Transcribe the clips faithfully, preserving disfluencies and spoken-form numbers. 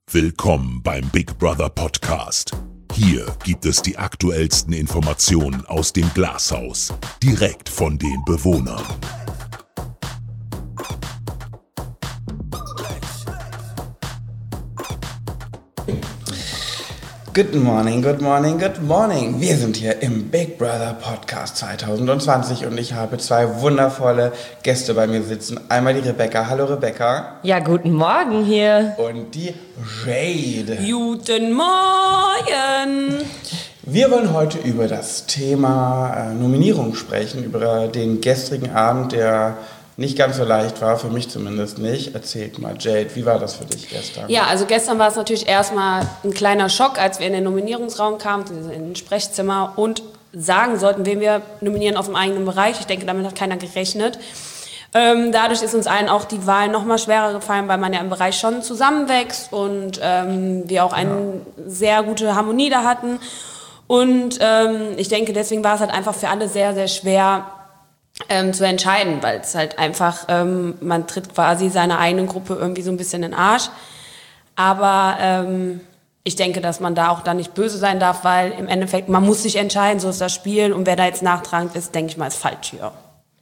Willkommen beim Big Brother Podcast. Hier gibt es die aktuellsten Informationen aus dem Glashaus, direkt von den Bewohnern. Good morning, good morning, good morning. Wir sind hier im Big Brother Podcast zwanzig zwanzig und ich habe zwei wundervolle Gäste bei mir sitzen. Einmal die Rebecca. Hallo Rebecca. Ja, guten Morgen hier. Und die Jade. Guten Morgen. Wir wollen heute über das Thema äh, Nominierung sprechen, über den gestrigen Abend, der nicht ganz so leicht war, für mich zumindest nicht. Erzählt mal, Jade, wie war das für dich gestern? Ja, also gestern war es natürlich erstmal ein kleiner Schock, als wir in den Nominierungsraum kamen, in den Sprechzimmer und sagen sollten, wen wir nominieren auf dem eigenen Bereich. Ich denke, damit hat keiner gerechnet. Ähm, dadurch ist uns allen auch die Wahl noch mal schwerer gefallen, weil man ja im Bereich schon zusammenwächst und ähm, wir auch eine ja. sehr gute Harmonie da hatten. Und ähm, ich denke, deswegen war es halt einfach für alle sehr, sehr schwer, Ähm, zu entscheiden, weil es halt einfach, ähm, man tritt quasi seiner eigenen Gruppe irgendwie so ein bisschen in den Arsch. Aber ähm, ich denke, dass man da auch dann nicht böse sein darf, weil im Endeffekt, man muss sich entscheiden, so ist das Spiel und wer da jetzt nachtragend ist, denke ich mal, ist falsch hier.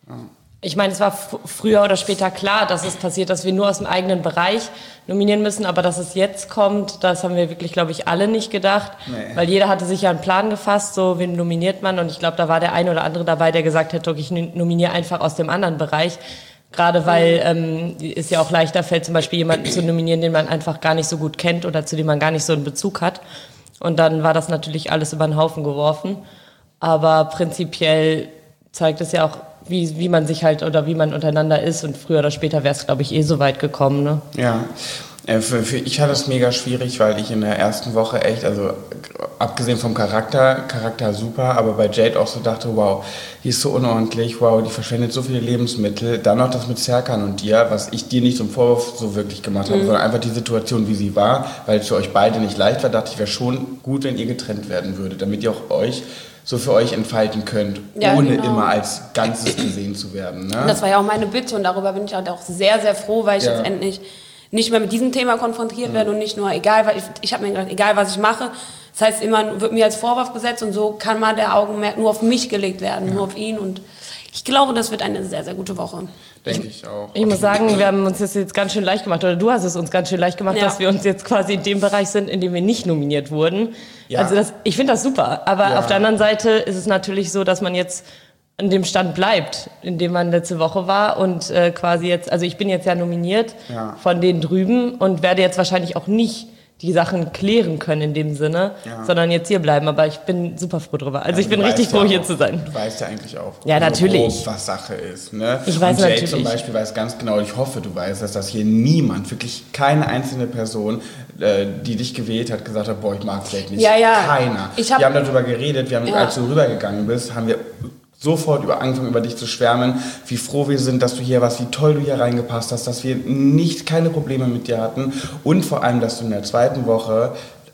Ich meine, es war f- früher oder später klar, dass es passiert, dass wir nur aus dem eigenen Bereich nominieren müssen, aber dass es jetzt kommt, das haben wir wirklich, glaube ich, alle nicht gedacht, nee. Weil jeder hatte sich ja einen Plan gefasst, so wen nominiert man und ich glaube, da war der eine oder andere dabei, der gesagt hätte, okay, ich nominiere einfach aus dem anderen Bereich, gerade weil ähm, es ja auch leichter fällt, zum Beispiel jemanden zu nominieren, den man einfach gar nicht so gut kennt oder zu dem man gar nicht so einen Bezug hat und dann war das natürlich alles über den Haufen geworfen, aber prinzipiell zeigt es ja auch, wie, wie man sich halt oder wie man untereinander ist und früher oder später wäre es, glaube ich, eh so weit gekommen, ne? Ja, äh, für, für ich hatte es mega schwierig, weil ich in der ersten Woche echt, also abgesehen vom Charakter, Charakter super, aber bei Jade auch so dachte, wow, die ist so unordentlich, wow, die verschwendet so viele Lebensmittel, dann noch das mit Serkan und dir, was ich dir nicht zum Vorwurf so wirklich gemacht habe, mhm. sondern einfach die Situation, wie sie war, weil es für euch beide nicht leicht war, dachte ich, wäre schon gut, wenn ihr getrennt werden würdet, damit ihr auch euch so für euch entfalten könnt, ja, ohne genau. immer als Ganzes gesehen zu werden. Ne? Das war ja auch meine Bitte und darüber bin ich halt auch sehr, sehr froh, weil ich ja. jetzt endlich nicht mehr mit diesem Thema konfrontiert mhm. werde und nicht nur, egal, weil ich, ich habe mir gedacht, egal was ich mache, das heißt immer, wird mir als Vorwurf gesetzt und so kann mal der Augenmerk nur auf mich gelegt werden, ja. nur auf ihn und ich glaube, das wird eine sehr, sehr gute Woche. Denke ich auch. Ich muss sagen, wir haben uns das jetzt ganz schön leicht gemacht, oder du hast es uns ganz schön leicht gemacht, ja. dass wir uns jetzt quasi in dem Bereich sind, in dem wir nicht nominiert wurden. Ja. Also das, ich finde das super, aber ja. auf der anderen Seite ist es natürlich so, dass man jetzt an dem Stand bleibt, in dem man letzte Woche war und äh, quasi jetzt, also ich bin jetzt ja nominiert ja. von denen drüben und werde jetzt wahrscheinlich auch nicht die Sachen klären können in dem Sinne, ja. sondern jetzt hier bleiben. Aber ich bin super froh drüber. Also, also ich bin richtig froh, ja hier auch, zu sein. Du weißt ja eigentlich auch, ja, natürlich. grob, was Sache ist. Ne? Ich weiß und Jade natürlich. zum Beispiel weiß ganz genau, ich hoffe, du weißt, dass das hier niemand, wirklich keine einzelne Person, äh, die dich gewählt hat, gesagt hat, boah, ich mag Jade nicht. Ja, ja. Keiner. Ich hab, wir haben darüber geredet, wir haben, ja. als du rübergegangen bist, haben wir sofort über angefangen, über dich zu schwärmen, wie froh wir sind, dass du hier warst, wie toll du hier reingepasst hast, dass wir nicht keine Probleme mit dir hatten und vor allem, dass du in der zweiten Woche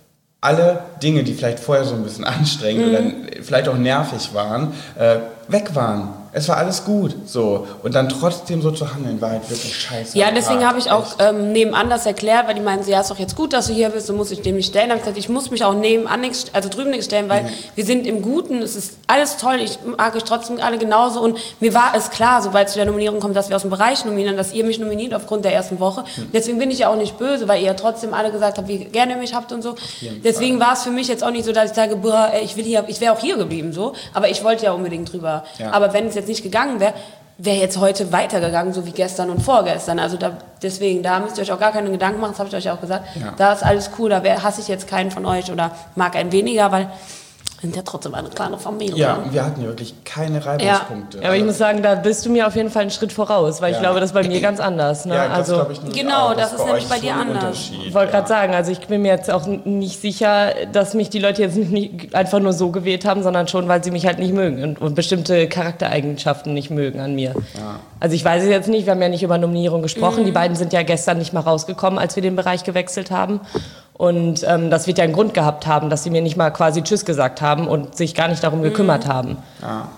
alle Dinge, die vielleicht vorher so ein bisschen anstrengend mhm. oder vielleicht auch nervig waren, äh, weg waren. Es war alles gut, so. Und dann trotzdem so zu handeln, war halt wirklich scheiße. Ja, deswegen habe ich auch ähm, nebenan das erklärt, weil die meinten, ja, ist doch jetzt gut, dass du hier bist, du musst dich dem nicht stellen. Da habe ich gesagt, ich muss mich auch nebenan nicht, also drüben nicht stellen, weil mhm. wir sind im Guten, es ist alles toll, ich mag euch trotzdem alle genauso. Und mir war es klar, sobald es zu der Nominierung kommt, dass wir aus dem Bereich nominieren, dass ihr mich nominiert aufgrund der ersten Woche. Mhm. Deswegen bin ich ja auch nicht böse, weil ihr ja trotzdem alle gesagt habt, wie gerne ihr mich habt und so. Deswegen war es für mich jetzt auch nicht so, dass ich sage, boah, ich will hier, ich wäre auch hier geblieben, so. Aber ich wollte ja unbedingt drüber. Ja. Aber wenn es jetzt nicht gegangen wäre, wäre jetzt heute weitergegangen, so wie gestern und vorgestern. Also da, deswegen, da müsst ihr euch auch gar keine Gedanken machen, das habe ich euch auch gesagt. Ja. Da ist alles cool, da wär, hasse ich jetzt keinen von euch oder mag einen weniger, weil wir sind ja trotzdem eine kleine Familie. Ja, und wir hatten ja wirklich keine Reibungspunkte. Ja, aber ich muss sagen, da bist du mir auf jeden Fall einen Schritt voraus, weil ja. ich glaube, das ist bei mir ganz anders. Ne? Ja, das also, ich genau, auch. das, das ist nämlich bei so dir anders. Ich wollte gerade ja. sagen, also ich bin mir jetzt auch nicht sicher, dass mich die Leute jetzt nicht einfach nur so gewählt haben, sondern schon, weil sie mich halt nicht mögen und, und bestimmte Charaktereigenschaften nicht mögen an mir. Ja. Also ich weiß es jetzt nicht, wir haben ja nicht über Nominierung gesprochen, mhm. die beiden sind ja gestern nicht mal rausgekommen, als wir den Bereich gewechselt haben. Und ähm, das wird ja einen Grund gehabt haben, dass sie mir nicht mal quasi Tschüss gesagt haben und sich gar nicht darum gekümmert mhm. haben. Ja.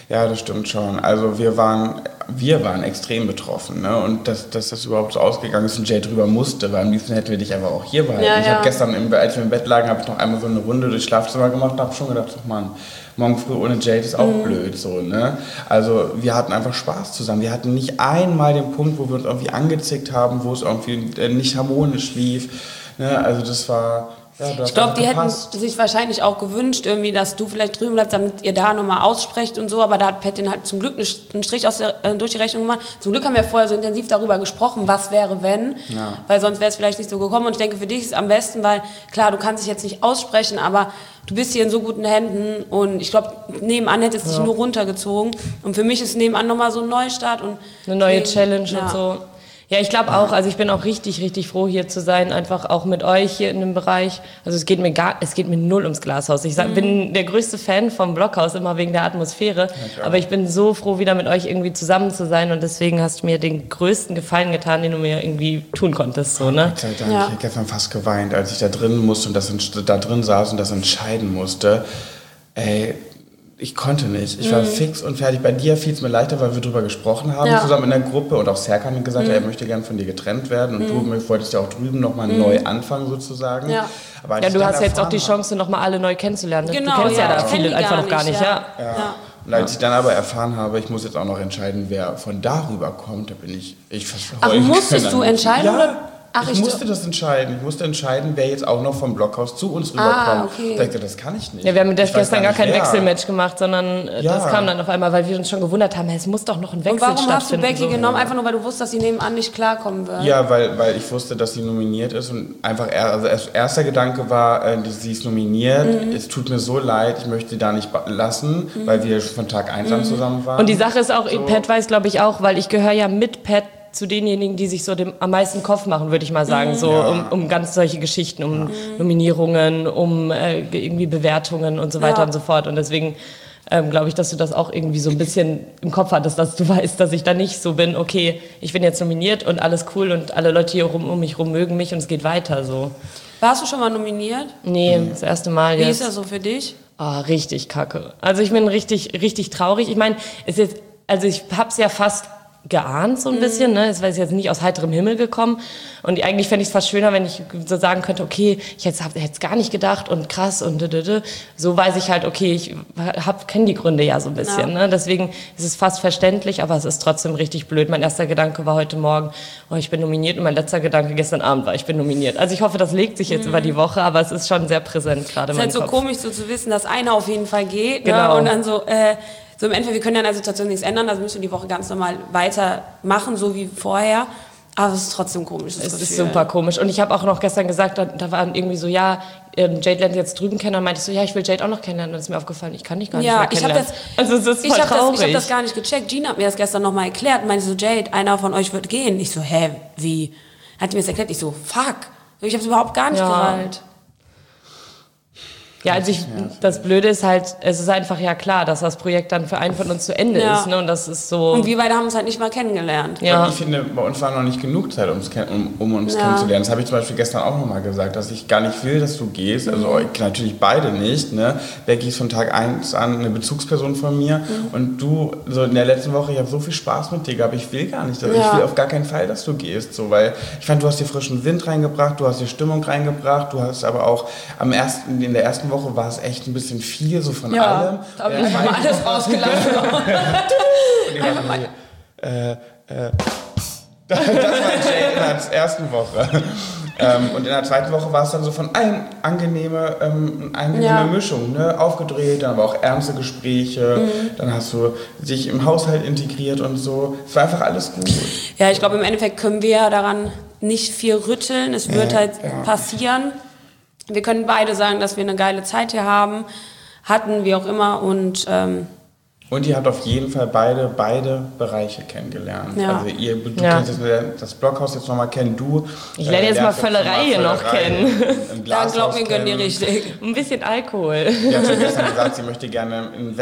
Ja, das stimmt schon. Also wir waren, wir waren extrem betroffen, ne? Und dass, dass das überhaupt so ausgegangen ist und Jay drüber musste, weil am liebsten hätten wir dich einfach auch hier behalten. Ja, ich ja. habe gestern, im, als wir im Bett lagen, habe ich noch einmal so eine Runde durchs Schlafzimmer gemacht und habe schon gedacht, oh Mann, morgen früh ohne Jade ist auch mhm. blöd, so, ne? Also wir hatten einfach Spaß zusammen. Wir hatten nicht einmal den Punkt, wo wir uns irgendwie angezickt haben, wo es irgendwie nicht harmonisch lief, ne? Also das war... Ja, ich glaube, die gepasst. hätten sich wahrscheinlich auch gewünscht, irgendwie, dass du vielleicht drüben bleibst, damit ihr da nochmal aussprecht und so, aber da hat Petin halt zum Glück einen Strich aus der, äh, durch die Rechnung gemacht. Zum Glück haben wir vorher so intensiv darüber gesprochen, was wäre, wenn, ja. weil sonst wäre es vielleicht nicht so gekommen und ich denke, für dich ist es am besten, weil klar, du kannst dich jetzt nicht aussprechen, aber du bist hier in so guten Händen und ich glaube, nebenan hätte es dich ja. nur runtergezogen und für mich ist nebenan nochmal so ein Neustart und eine neue eben, Challenge ja. und so. Ja, ich glaube auch, also ich bin auch richtig, richtig froh, hier zu sein, einfach auch mit euch hier in dem Bereich. Also es geht mir gar, es geht mir null ums Glashaus. Ich sag, mhm. bin der größte Fan vom Blockhaus, immer wegen der Atmosphäre. Ja, aber ich bin so froh, wieder mit euch irgendwie zusammen zu sein und deswegen hast du mir den größten Gefallen getan, den du mir irgendwie tun konntest, so, ne? Ja. Ich habe gestern fast geweint, als ich da drin musste und das, da drin saß und das entscheiden musste. Ey, ich konnte nicht. Ich war mhm. fix und fertig. Bei dir fiel es mir leichter, weil wir drüber gesprochen haben, ja. zusammen in der Gruppe. Und auch Serkan hat gesagt, mhm. er möchte gern von dir getrennt werden. Und mhm. du wolltest ja auch drüben nochmal mhm. neu anfangen, sozusagen. Ja, Aber ja du hast jetzt auch die Chance, nochmal alle neu kennenzulernen. Genau, du kennst ja, ja da viele einfach noch gar nicht. Ja. Ja. Ja. Und als ich dann aber erfahren habe, ich muss jetzt auch noch entscheiden, wer von darüber kommt, da bin ich... ich Ach, musstest du entscheiden? Ja. Oder? Ach, ich, ich musste das entscheiden. Ich musste entscheiden, wer jetzt auch noch vom Blockhaus zu uns rüberkommt. Ah, okay. Ich dachte, das kann ich nicht. Ja, wir haben das gestern gar, gar kein wer. Wechselmatch gemacht, sondern ja. das kam dann auf einmal, weil wir uns schon gewundert haben, es muss doch noch ein Wechsel stattfinden. Und warum hast du Becky so. genommen? Einfach nur, weil du wusstest, dass sie nebenan nicht klarkommen wird? Ja, weil, weil ich wusste, dass sie nominiert ist und einfach, also erster Gedanke war, äh, sie ist nominiert, mhm. es tut mir so leid, ich möchte sie da nicht lassen, mhm. weil wir von Tag eins an mhm. zusammen waren. Und die Sache ist auch, so. Pat weiß glaube ich auch, weil ich gehöre ja mit Pat zu denjenigen, die sich so dem, am meisten Kopf machen, würde ich mal sagen, mhm. so ja. um, um ganz solche Geschichten, um ja. Nominierungen, um äh, irgendwie Bewertungen und so weiter ja. und so fort. Und deswegen ähm, glaube ich, dass du das auch irgendwie so ein bisschen im Kopf hattest, dass du weißt, dass ich da nicht so bin, okay, ich bin jetzt nominiert und alles cool und alle Leute hier rum, um mich rum mögen mich und es geht weiter so. Warst du schon mal nominiert? Nee, mhm. das erste Mal Wie jetzt. Wie ist das so für dich? Oh, richtig kacke. Also ich bin richtig, richtig traurig. Ich meine, es ist, also ich hab's ja fast geahnt so ein bisschen, ne? Es war jetzt nicht aus heiterem Himmel gekommen und eigentlich fände ich es fast schöner, wenn ich so sagen könnte, okay, ich hätte es gar nicht gedacht und krass und dödödö. So weiß ich halt, okay, ich kenne die Gründe ja so ein bisschen, ja. ne? Deswegen ist es fast verständlich, aber es ist trotzdem richtig blöd. Mein erster Gedanke war heute Morgen, oh, ich bin nominiert und mein letzter Gedanke gestern Abend war, ich bin nominiert. Also ich hoffe, das legt sich jetzt mhm. über die Woche, aber es ist schon sehr präsent gerade in meinem Kopf. Es ist halt so komisch so zu wissen, dass einer auf jeden Fall geht, genau. ne? Und dann so, äh, So im Endeffekt, wir können ja an der Situation nichts ändern, also müssen wir die Woche ganz normal weitermachen, so wie vorher. Aber es ist trotzdem komisch. Es ist super komisch. Und ich habe auch noch gestern gesagt, da, da waren irgendwie so, ja, ähm, Jade lernt jetzt drüben kennen. Und meinte ich so, ja, ich will Jade auch noch kennenlernen. Und dann ist mir aufgefallen, ich kann dich gar nicht ja, mehr kennenlernen. Ich hab das, also es ist voll ich hab traurig. Das, ich habe das gar nicht gecheckt. Gina hat mir das gestern nochmal erklärt und meinte so, Jade, einer von euch wird gehen. Ich so, hä, wie? Hat die mir das erklärt? Ich so, fuck. Ich habe es überhaupt gar nicht ja. gerallt. Ja, also ich, das Blöde ist halt, es ist einfach ja klar, dass das Projekt dann für einen von uns zu Ende ja. ist, ne? Und das ist so. Und wir beide haben uns halt nicht mal kennengelernt. Ja. Und ich finde, bei uns war noch nicht genug Zeit, um, um uns ja. kennenzulernen. Das habe ich zum Beispiel gestern auch nochmal gesagt, dass ich gar nicht will, dass du gehst. Also mhm. natürlich beide nicht, ne? Becky ist von Tag eins an eine Bezugsperson von mir. Mhm. Und du, so in der letzten Woche, ich habe so viel Spaß mit dir gehabt, ich will gar nicht, also ja. ich will auf gar keinen Fall, dass du gehst. So, weil ich fand, du hast dir frischen Wind reingebracht, du hast die Stimmung reingebracht, du hast aber auch am ersten, in der ersten Woche war es echt ein bisschen viel, so von ja, allem. Da habe ich mal alles rausgelassen. äh, äh, das war Jade in der ersten Woche. ähm, und in der zweiten Woche war es dann so von allen angenehme, ähm, angenehme ja. Mischung, ne? Aufgedreht, dann aber auch ernste Gespräche, mhm. dann hast du dich im Haushalt integriert und so. Es war einfach alles gut. Ja, ich glaube, im Endeffekt können wir daran nicht viel rütteln. Es wird äh, halt ja. passieren. Wir können beide sagen, dass wir eine geile Zeit hier haben, hatten, wie auch immer. Und, ähm, und ihr habt auf jeden Fall beide, beide Bereiche kennengelernt. Ja. Also ihr, du ja. kennst das Blockhaus jetzt nochmal kennen, du. Ich lerne jetzt äh, mal Völlerei noch kennen. Da glaub mir, gönnen die richtig. Ein bisschen Alkohol. Die hat schon gestern gesagt, sie möchte gerne einen Wett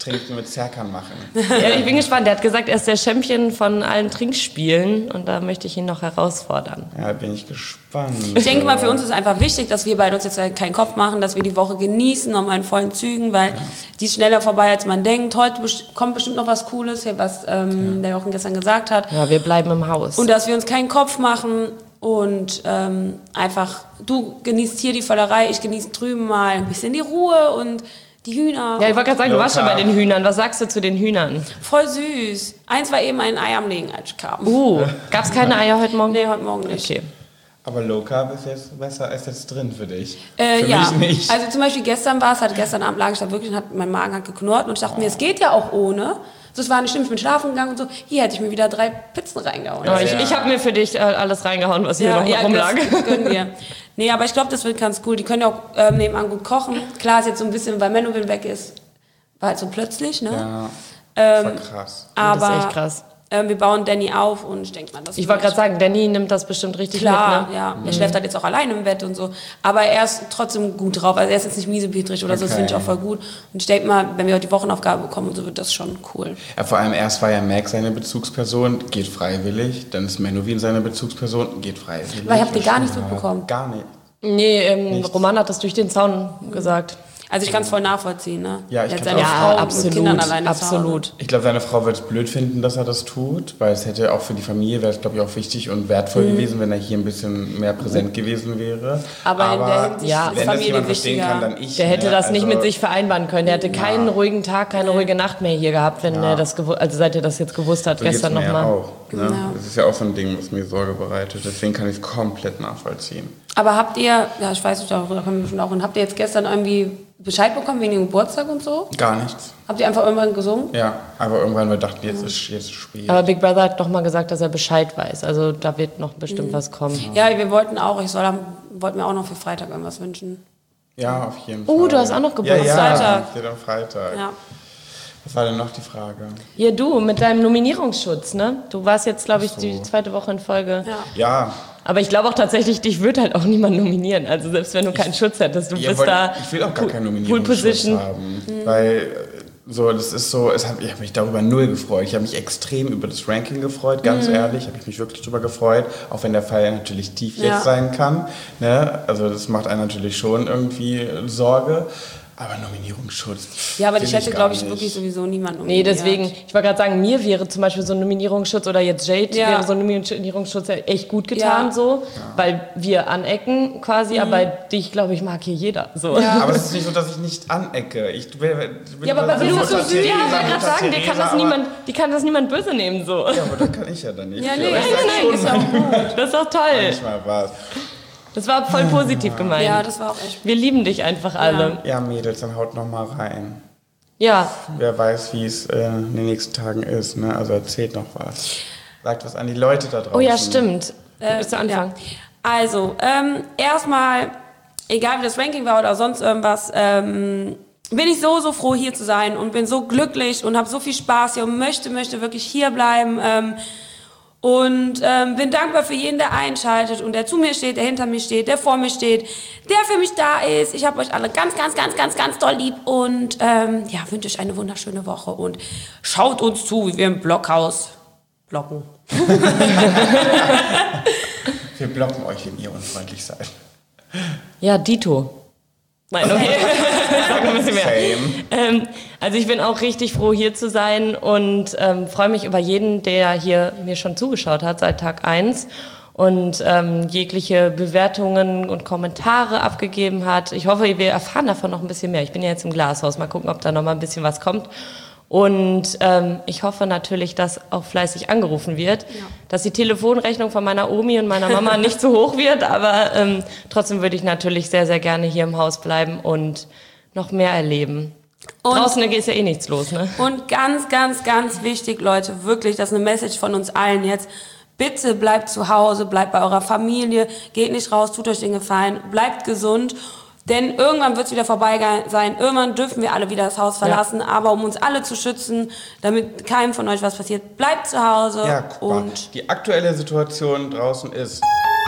Trinken mit Serkan machen. Ja, ich bin gespannt. Der hat gesagt, er ist der Champion von allen Trinkspielen und da möchte ich ihn noch herausfordern. Ja, bin ich gespannt. Ich denke mal, für uns ist einfach wichtig, dass wir beide uns jetzt keinen Kopf machen, dass wir die Woche genießen, nochmal in vollen Zügen, weil ja. die ist schneller vorbei, als man denkt. Heute kommt bestimmt noch was Cooles, was ähm, ja. der Jochen gestern gesagt hat. Ja, wir bleiben im Haus. Und dass wir uns keinen Kopf machen und ähm, einfach, du genießt hier die Völlerei, ich genieße drüben mal ein bisschen die Ruhe und die Hühner. Ja, ich wollte gerade sagen, du warst schon bei den Hühnern. Was sagst du zu den Hühnern? Voll süß. Eins war eben ein Ei am Legen, als ich kam. Uh, gab es keine Eier heute Morgen? Nee, heute Morgen nicht. Okay. Aber Low Carb ist jetzt besser als jetzt drin für dich. Äh, für ja, mich nicht. Also zum Beispiel gestern war es, halt gestern Abend lag ich da wirklich und hat, mein Magen hat geknurrt und ich dachte oh. mir, es geht ja auch ohne. Das war nicht schlimm, ich bin schlafen gegangen und so. Hier hätte ich mir wieder drei Pizzen reingehauen. Ja, ich ich habe mir für dich alles reingehauen, was hier ja, noch ja, rumlag. Das, das können wir. Nee, aber ich glaube, das wird ganz cool. Die können ja auch ähm, nebenan gut kochen. Klar ist jetzt so ein bisschen, weil Menowin weg ist, war halt so plötzlich, ne? Ja, ähm, das war krass. Aber das ist echt krass. Ähm, wir bauen Danny auf und ich denke mal, das Ich wollte gerade sagen, Danny nimmt das bestimmt richtig klar, mit, ne? ja. Er mhm. schläft halt jetzt auch alleine im Bett und so. Aber er ist trotzdem gut drauf. Also er ist jetzt nicht miesepetrig oder okay. so, das finde ich auch voll gut. Und ich denke mal, wenn wir heute die Wochenaufgabe bekommen und so, wird das schon cool. Ja, vor allem erst war ja Mac seine Bezugsperson, geht freiwillig. Dann ist Menowin seine Bezugsperson, geht freiwillig. Weil ich habe die gar nicht mitbekommen. Gar nicht. Nee, ähm, Roman hat das durch den Zaun mhm. gesagt. Also ich kann es voll nachvollziehen, ne? Ja, ich kann seine ja, Frau absolut, mit Kindern alleine absolut. Ich glaube, seine Frau wird es blöd finden, dass er das tut, weil es hätte auch für die Familie, wäre es glaube ich auch wichtig und wertvoll mhm. gewesen, wenn er hier ein bisschen mehr präsent gewesen wäre. Aber, Aber in der Hinsicht ja, ist wenn Familie das jemand wichtiger. verstehen kann, dann ich. Der hätte ne? das nicht also, mit sich vereinbaren können. Der hätte ja. keinen ruhigen Tag, keine nee. ruhige Nacht mehr hier gehabt, wenn ja. er das gewu- also seit er das jetzt gewusst hat, so gestern nochmal. Ja auch, ne? Genau. Das ist ja auch so ein Ding, was mir Sorge bereitet. Deswegen kann ich es komplett nachvollziehen. Aber habt ihr, ja ich weiß nicht, da kommen wir schon auch hin, habt ihr jetzt gestern irgendwie Bescheid bekommen wegen dem Geburtstag und so? Gar nichts. Habt ihr einfach irgendwann gesungen? Ja, aber irgendwann wir dachten, jetzt ist jetzt ist spät. Aber Big Brother hat doch mal gesagt, dass er Bescheid weiß. Also da wird noch bestimmt mhm. was kommen. Ja, wir wollten auch, ich soll, wollten mir auch noch für Freitag irgendwas wünschen. Ja, auf jeden Fall. Oh, du hast auch noch Geburtstag. Ja, ja, Freitag. Geht am Freitag. Ja. Was war denn noch die Frage? Ja, du, mit deinem Nominierungsschutz, ne? Du warst jetzt, glaube ich, so. die zweite Woche in Folge. Ja. ja. Aber ich glaube auch tatsächlich, dich würde halt auch niemand nominieren. Also selbst wenn du keinen ich, Schutz hättest, du ja, bist wollt, da. Ich will auch gar keinen Nominierungsschutz haben. Mhm. Weil so, das ist so, es hab, ich habe mich darüber null gefreut. Ich habe mich extrem über das Ranking gefreut, ganz mhm. ehrlich. Habe ich mich wirklich darüber gefreut. Auch wenn der Fall natürlich tief ja. jetzt sein kann. Ne? Also das macht einen natürlich schon irgendwie Sorge. Aber Nominierungsschutz. Ja, aber ich hätte, glaube ich, wirklich sowieso niemand nominiert. Nee, deswegen, ich wollte gerade sagen, mir wäre zum Beispiel so ein Nominierungsschutz oder jetzt Jade ja. wäre so ein Nominierungsschutz echt gut getan, ja. so, ja. weil wir anecken quasi, mhm. aber dich, glaube ich, mag hier jeder. So. Ja. Aber es ist nicht so, dass ich nicht anecke. Ich will, will ja, aber bei dir ist so süß. Ja, ich wollte gerade sagen, die kann, das niemand, die kann das niemand böse nehmen. So. Ja, aber das kann ich ja dann nicht. Ja, nee, nein, nein, ist auch gut. Das ist doch toll. Manchmal was. Das war voll positiv gemeint. Ja, das war auch echt. Wir lieben dich einfach alle. Ja, Mädels, dann haut noch mal rein. Ja. Wer weiß, wie es äh, in den nächsten Tagen ist, ne? Also erzählt noch was. Sagt was an die Leute da draußen. Oh ja, stimmt. Äh, Willst du anfangen? Ja. Also, ähm, erstmal, egal wie das Ranking war oder sonst irgendwas, ähm, bin ich so, so froh, hier zu sein und bin so glücklich und habe so viel Spaß hier und möchte, möchte wirklich hier bleiben. Ähm, Und ähm, bin dankbar für jeden, der einschaltet und der zu mir steht, der hinter mir steht, der vor mir steht, der für mich da ist. Ich habe euch alle ganz, ganz, ganz, ganz, ganz doll lieb und ähm, ja, wünsche euch eine wunderschöne Woche und schaut uns zu, wie wir im Blockhaus blocken. Wir blocken euch, wenn ihr unfreundlich seid. Ja, Dito. Nein, okay. Ein bisschen mehr. Ähm, also ich bin auch richtig froh, hier zu sein und ähm, freue mich über jeden, der hier mir schon zugeschaut hat seit Tag eins und ähm, jegliche Bewertungen und Kommentare abgegeben hat. Ich hoffe, wir erfahren davon noch ein bisschen mehr. Ich bin ja jetzt im Glashaus. Mal gucken, ob da noch mal ein bisschen was kommt. Und ähm, ich hoffe natürlich, dass auch fleißig angerufen wird, ja. dass die Telefonrechnung von meiner Omi und meiner Mama nicht so hoch wird, aber ähm, trotzdem würde ich natürlich sehr, sehr gerne hier im Haus bleiben und noch mehr erleben. Und draußen ist ja eh nichts los, ne? Und ganz, ganz, ganz wichtig, Leute, wirklich, das ist eine Message von uns allen jetzt. Bitte bleibt zu Hause, bleibt bei eurer Familie, geht nicht raus, tut euch den Gefallen, bleibt gesund. Denn irgendwann wird es wieder vorbei sein, irgendwann dürfen wir alle wieder das Haus verlassen, ja. aber um uns alle zu schützen, damit keinem von euch was passiert, bleibt zu Hause. Ja, guck mal. Und die aktuelle Situation draußen ist...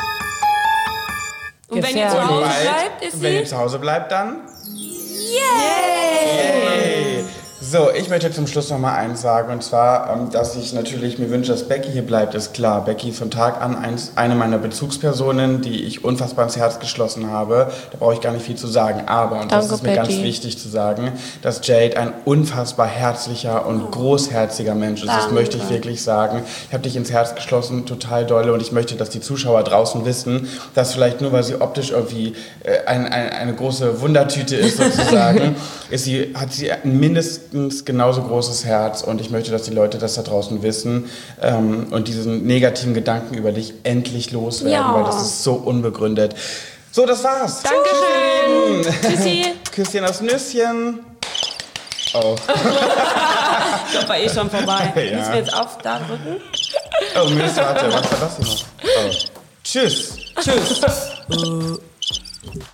Und wenn ihr zu Hause bleibt, ist sie... Wenn ihr zu Hause bleibt, dann... Yay! Yay! So, ich möchte zum Schluss noch mal eins sagen, und zwar, ähm, dass ich natürlich mir wünsche, dass Becky hier bleibt, ist klar. Becky ist von Tag an eins, eine meiner Bezugspersonen, die ich unfassbar ins Herz geschlossen habe. Da brauche ich gar nicht viel zu sagen. Aber, und das Danke, ist mir Becky. ganz wichtig zu sagen, dass Jade ein unfassbar herzlicher und großherziger Mensch ist. Das Danke. möchte ich wirklich sagen. Ich habe dich ins Herz geschlossen, total dolle, und ich möchte, dass die Zuschauer draußen wissen, dass vielleicht nur, weil sie optisch irgendwie äh, ein, ein, eine große Wundertüte ist, sozusagen, ist sie, hat sie mindestens genauso großes Herz, und ich möchte, dass die Leute das da draußen wissen ähm, und diesen negativen Gedanken über dich endlich loswerden, Ja. weil das ist so unbegründet. So, das war's. Dankeschön. Tschüssi. Küsschen aufs Nüsschen. Oh. Ich glaube, war eh schon vorbei. Ja. Müssen wir jetzt auf da drücken? Oh, Mist, warte, was war das hier noch? Oh. Tschüss. Tschüss.